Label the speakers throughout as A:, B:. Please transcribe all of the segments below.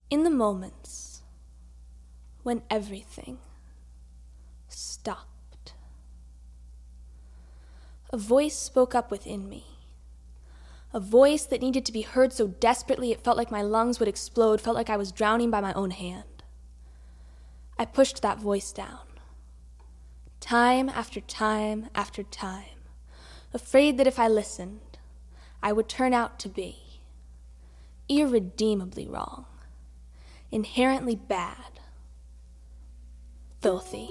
A: In the moments when everything stopped, a voice spoke up within me. A voice that needed to be heard so desperately it felt like my lungs would explode, felt like I was drowning by my own hand. I pushed that voice down, time after time after time, afraid that if I listened, I would turn out to be irredeemably wrong, inherently bad, filthy.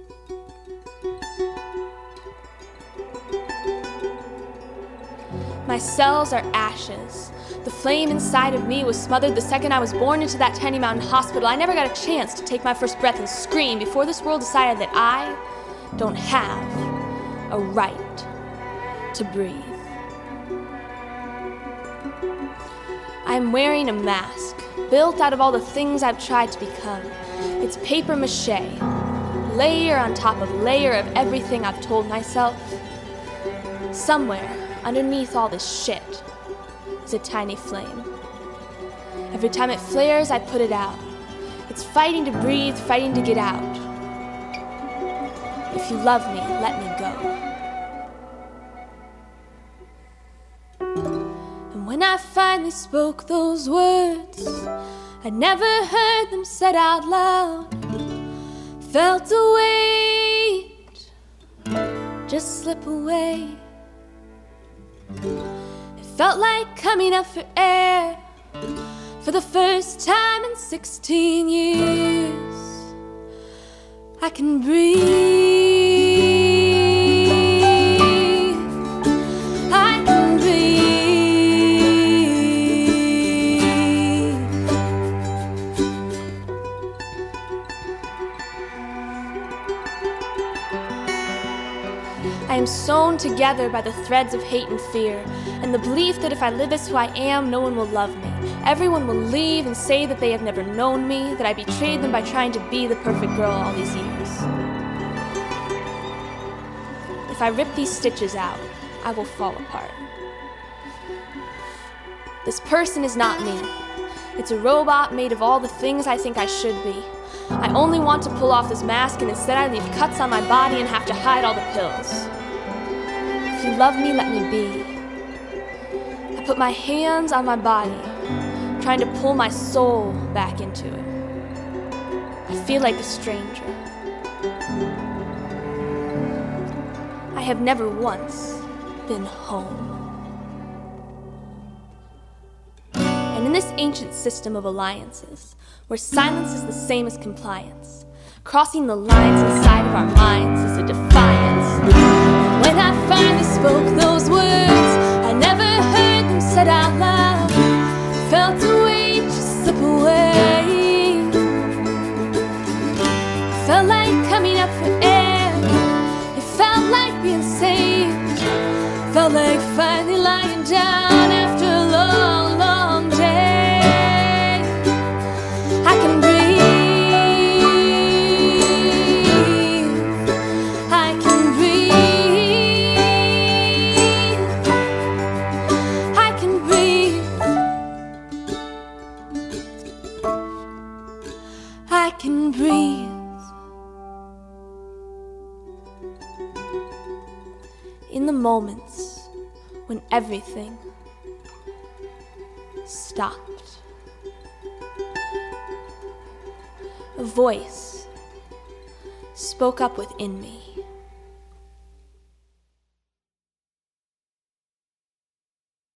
A: My cells are ashes. The flame inside of me was smothered the second I was born into that tiny mountain hospital. I never got a chance to take my first breath and scream before this world decided that I don't have a right to breathe. I'm wearing a mask, built out of all the things I've tried to become. It's paper mache, layer on top of layer of everything I've told myself. Somewhere underneath all this shit is a tiny flame. Every time it flares, I put it out. It's fighting to breathe, fighting to get out. If you love me, let me go. And when I finally spoke those words, I never heard them said out loud. Felt a weight just slip away. It felt like coming up for air for the first time in 16 years. I can breathe. I can breathe. I am sewn together by the threads of hate and fear, and the belief that if I live as who I am, no one will love me. Everyone will leave and say that they have never known me, that I betrayed them by trying to be the perfect girl all these years. If I rip these stitches out, I will fall apart. This person is not me. It's a robot made of all the things I think I should be. I only want to pull off this mask, and instead I leave cuts on my body and have to hide all the pills. If you love me, let me be. I put my hands on my body, trying to pull my soul back into it. I feel like a stranger. I have never once been home. And in this ancient system of alliances, where silence is the same as compliance, crossing the lines inside of our minds is a defiance. When I finally spoke those words, I never heard them said out loud. Felt a weight just slip away. Felt like coming up for air. It felt like being saved. Felt like finally lying down after a long, long day. I can breathe. I can breathe. I can breathe. I can breathe. In the moments when everything stopped, a voice spoke up within me.